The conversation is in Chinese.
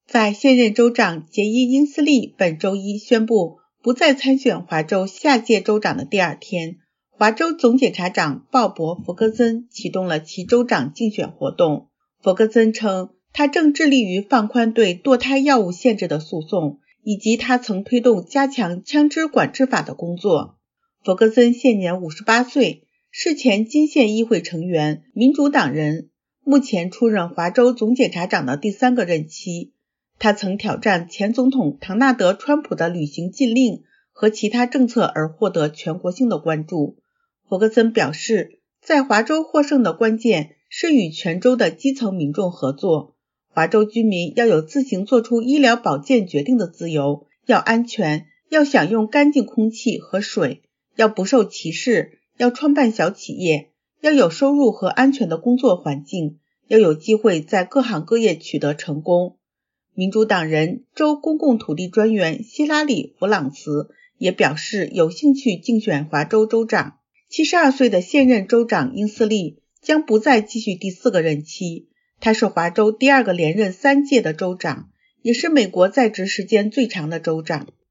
在现任州长杰伊·英斯利本周一宣布不再参选华州下届州长的第二天，华州总检察长鲍勃·弗格森启动了其州长竞选活动。弗格森称，他正致力于放宽对堕胎药物限制的诉讼，以及他曾推动加强枪支管制法的工作。弗格森现年58岁，是前金县议会成员，民主党人，目前出任华州总检察长的第3个任期。他曾挑战前总统唐纳德·川普的旅行禁令和其他政策而获得全国性的关注。弗格森表示，在华州获胜的关键是与全州的基层民众合作。华州居民要有自行做出医疗保健决定的自由，要安全，要享用干净空气和水，要不受歧视，要创办小企业，要有收入和安全的工作环境，要有机会在各行各业取得成功。民主党人州公共土地专员希拉里·弗朗茨也表示有兴趣竞选华州州长。72岁的现任州长英斯利将不再继续第4个任期，他是华州第2个连任3届的州长，也是美国在职时间最长的州长。